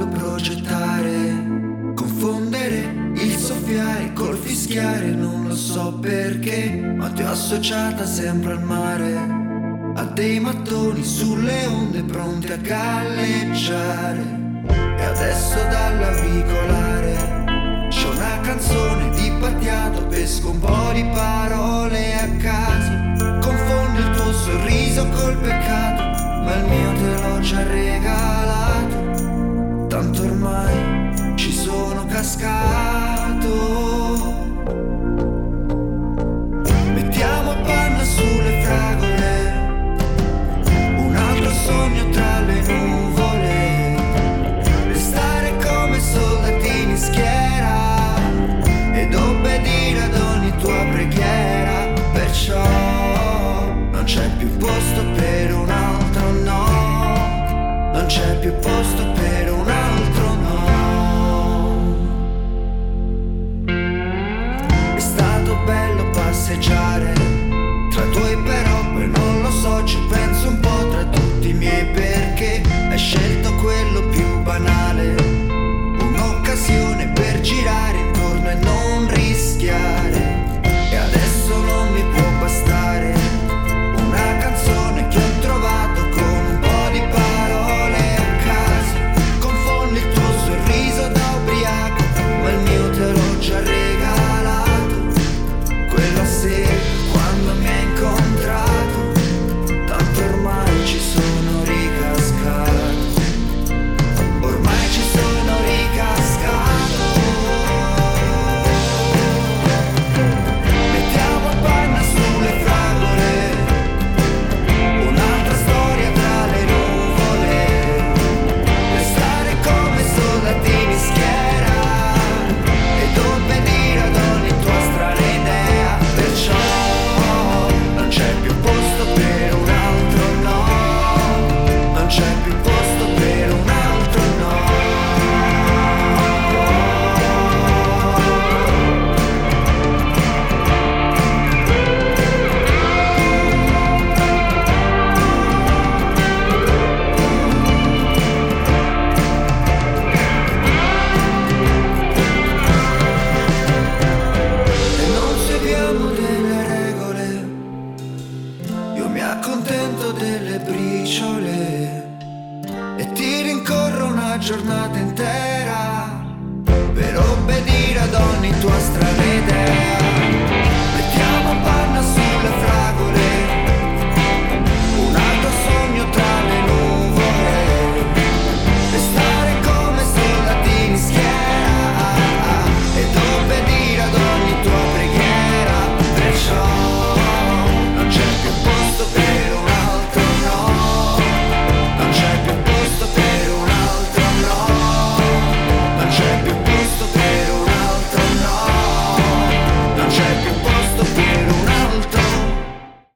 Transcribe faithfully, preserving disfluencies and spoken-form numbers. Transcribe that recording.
bello progettare, confondere il soffiare col fischiare, non lo so perché, ma ti ho associata sempre al mare, a dei mattoni sulle onde pronti a galleggiare. E adesso dall'auricolare c'è una canzone di Battiato, pesco un po' di parole a caso, confondo il tuo sorriso col peccato, ma il mio te l'ho già regalato, tanto ormai ci sono cascato. Mettiamo panna sulle fragole, un altro sogno tra le nuvole, restare come soldatini in schiera ed obbedire ad ogni tua preghiera. Perciò non c'è più posto per un altro no, non c'è più posto per un altro no. È stato bello passeggiare tra i tuoi però, poi non lo so, ci penso un po' tra tutti i miei perché. Hai scelto quello più banale, un'occasione per girare intorno e non rischiare. E adesso non mi può bastare una canzone che ho trovato con un po' di parole a caso, confondi il tuo sorriso da ubriaco, ma il mio te l'ho già regalato quella sera quando mi hai incontrato, tanto ormai ci sono ricascato, ormai ci sono ricascato. Mettiamo panna sulle fragole, un'altra storia tra le nuvole, restare come soldatini in schiera ed obbedire ad ogni tua strana idea. Perciò non c'è più posto per un altro no, non c'è più posto per un altro no. E non seguiamo delle regole, io mi accontento delle briciole e ti rincorro una giornata intera